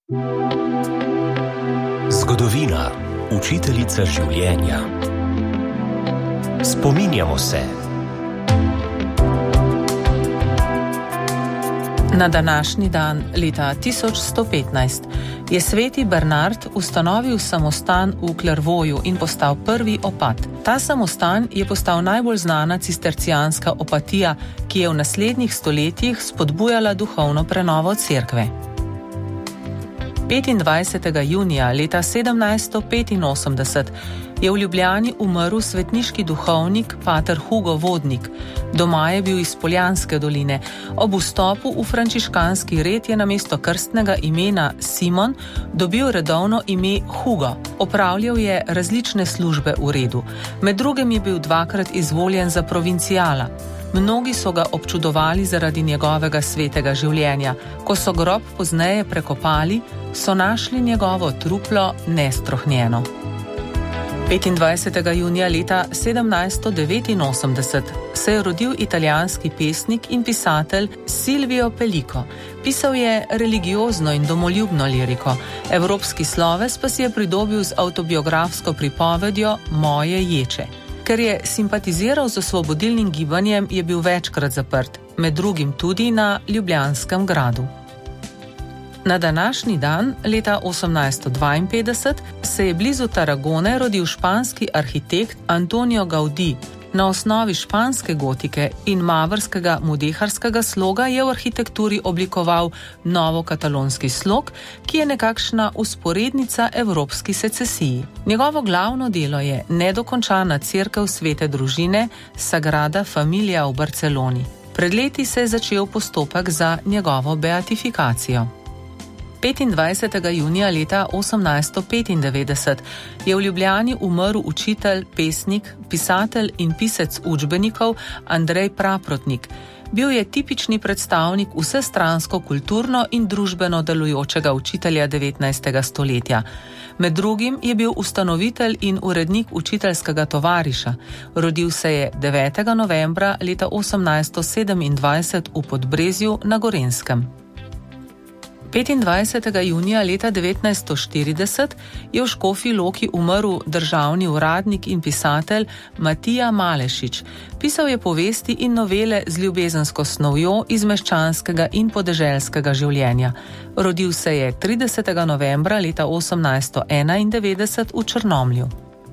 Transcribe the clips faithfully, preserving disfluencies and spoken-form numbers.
Zgodovina, učiteljica življenja. Spominjamo se. Na današnji dan leta tisoč sto petnajst je sveti Bernard ustanovil samostan v Clairvauxu in postal prvi opat. Ta samostan je postal najbolj znana cistercijanska opatija, ki je v naslednjih stoletjih spodbujala duhovno prenovo cerkve. petindvajsetega junija leta sedemnajststo petinosemdeset je v Ljubljani umrl svetniški duhovnik pater Hugo Vodnik. Doma je bil iz Poljanske doline. Ob vstopu v frančiškanski red je namesto krstnega imena Simon dobil redovno ime Hugo. Opravljal je različne službe v redu. Med drugim je bil dvakrat izvoljen za provincijala. Mnogi so ga občudovali zaradi njegovega svetega življenja. Ko so grob pozneje prekopali, so našli njegovo truplo nestrohnjeno. petindvajsetega junija leta sedemnajststo devetinosemdeset se je rodil italijanski pesnik in pisatelj Silvio Pellico. Pisal je religiozno in domoljubno liriko. Evropski sloves pa si je pridobil z avtobiografsko pripovedjo Moje ječe. Ker je simpatiziral z osvobodilnim gibanjem, je bil večkrat zaprt, med drugim tudi na Ljubljanskem gradu. Na današnji dan, leta osemnajststo dvainpetdeset, se je blizu Tarragone rodil španski arhitekt Antonio Gaudí. Na osnovi španske gotike in mavrskega mudeharskega sloga je v arhitekturi oblikoval novokatalonski slog, ki je nekakšna vzporednica evropski secesiji. Njegovo glavno delo je nedokončana cerkev svete družine Sagrada Familia v Barceloni. Pred leti se je začel postopek za njegovo beatifikacijo. petindvajsetega junija leta osemnajststo petindevetdeset je v Ljubljani umrl učitelj, pesnik, pisatelj in pisec učbenikov Andrej Praprotnik. Bil je tipični predstavnik vsestransko kulturno in družbeno delujočega učitelja devetnajstega stoletja. Med drugim je bil ustanovitelj in urednik učiteljskega tovariša. Rodil se je devetega novembra leta osemnajststo sedemindvajset v Podbrezju na Gorenjskem. petindvajsetega junija leta devetnajststo štirideset je v Škofji Loki umrl državni uradnik in pisatelj Matija Malešič. Pisal je povesti in novele z ljubezensko snovjo iz meščanskega in podeželskega življenja. Rodil se je tridesetega novembra leta osemnajststo enaindevetdeset v Črnomlju.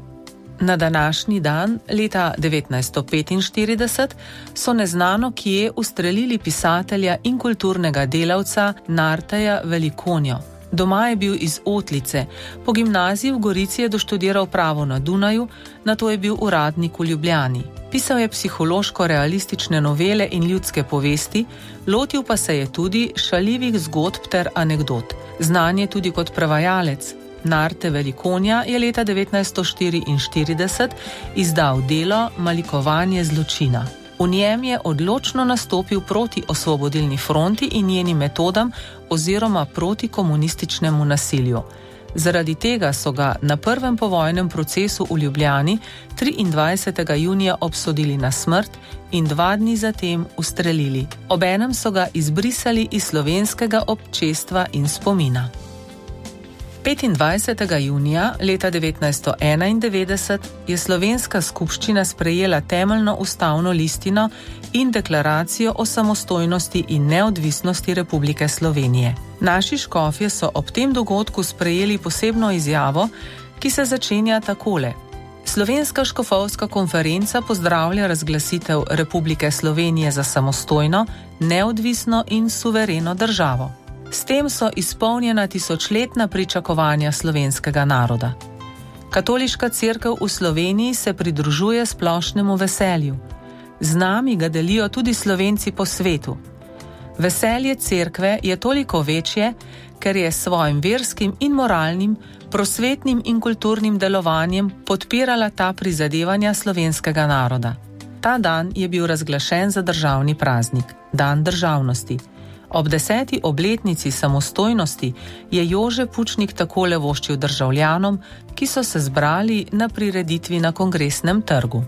Na današnji dan, leta devetnajststo petinštirideset, so neznano kje ustrelili pisatelja in kulturnega delavca Narteja Velikonjo. Doma je bil iz Otlice. Po gimnaziji v Gorici je doštudiral pravo na Dunaju, nato je bil uradnik v Ljubljani. Pisal je psihološko-realistične novele in ljudske povesti, lotil pa se je tudi šaljivih zgodb ter anekdot. Znan je tudi kot prevajalec. Narte Velikonja je leta devetnajststo štiriinštirideset izdal delo Malikovanje zločina. V njem je odločno nastopil proti osvobodilni fronti in njenim metodam oziroma proti komunističnemu nasilju. Zaradi tega so ga na prvem povojnem procesu v Ljubljani triindvajsetega junija obsodili na smrt in dva dni zatem ustrelili. Obenem so ga izbrisali iz slovenskega občestva in spomina. petindvajsetega junija leta devetnajststo enaindevetdeset je slovenska skupščina sprejela temeljno ustavno listino in deklaracijo o samostojnosti in neodvisnosti Republike Slovenije. Naši škofje so ob tem dogodku sprejeli posebno izjavo, ki se začenja takole. Slovenska škofovska konferenca pozdravlja razglasitev Republike Slovenije za samostojno, neodvisno in suvereno državo. S tem so izpolnjena tisočletna pričakovanja slovenskega naroda. Katoliška cerkev v Sloveniji se pridružuje splošnemu veselju. Z nami ga delijo tudi Slovenci po svetu. Veselje cerkve je toliko večje, ker je s svojim verskim in moralnim, prosvetnim in kulturnim delovanjem podpirala ta prizadevanja slovenskega naroda. Ta dan je bil razglašen za državni praznik, dan državnosti. Ob deseti obletnici samostojnosti je Jože Pučnik takole voščil državljanom, ki so se zbrali na prireditvi na Kongresnem trgu.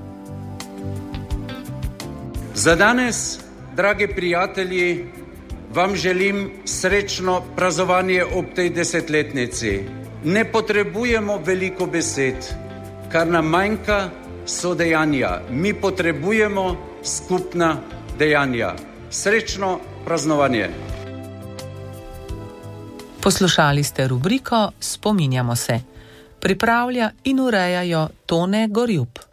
Za danes, drage prijatelji, vam želim srečno praznovanje ob tej desetletnici. Ne potrebujemo veliko besed, kar nam manjka so dejanja. Mi potrebujemo skupna dejanja. Srečno praznovanje. Poslušali ste rubriko Spominjamo se. Pripravlja in urejajo Tone Gorjup.